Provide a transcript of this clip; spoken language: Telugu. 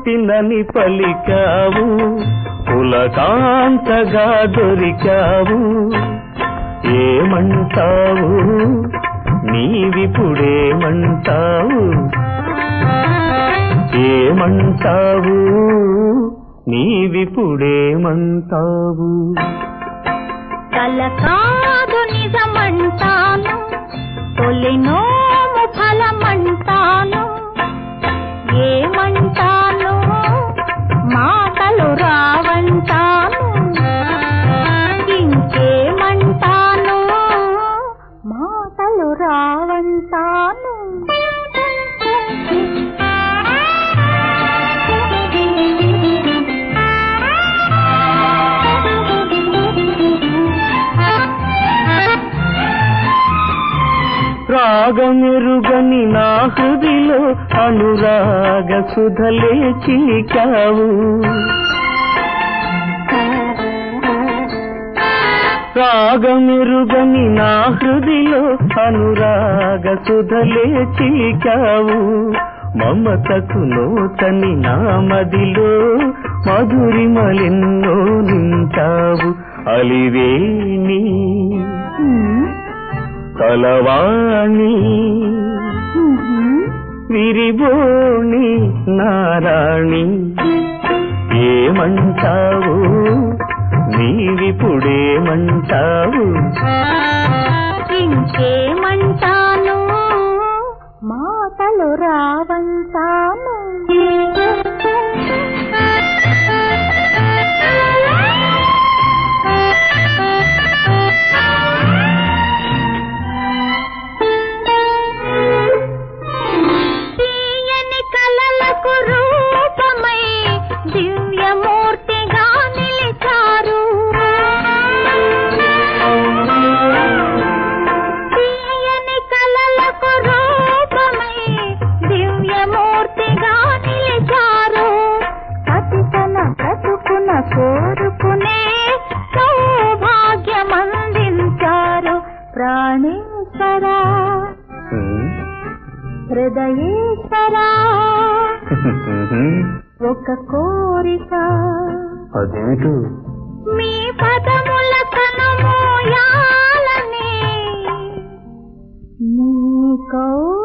పుట్టినని పలికావు, పులకాంతగా దొరికావు. ఏమంటావు నీవిప్పుడేమంటావు, ఏమంటావు నీవిప్పుడేమంటావు. కల కాదు నిజమంటాను, తొలినోము ఫలమంటాను. ఏమంటాను మాటలు రావంటాను, ఇంకేమంటాను మాటలు రావంటాను. రాగమెరుగని నా హృదిలో అనురాగ సుధలే చిలికావు. రాగమెరుగని నా హృదిలో అనురాగ సుధలే చిలికావు. మమతకు నోతని నా మదిలో మధురిమలెన్నో నింటావు. అలివేణి కలవాణి విరిబోణి నారాణి. ఏమంటావు నీవిప్పుడేమంటావు, ఇంకేమంటాను మాటలు రావంటాను. తీయని కలలకు రూపమై దివ్యమూర్తిగా నిలిచారు. తీయని కలలకు రూపమై దివ్యమూర్తిగా నిలిచారు. సతితన బ్రతుకున కోరుకునే సౌభాగ్యమందించారు. ప్రాణేశ్వరా హృదయేశ్వరా ఒక కోరిక. అదేమిటో మీ పదముల కనుమోయాలని నీ కౌ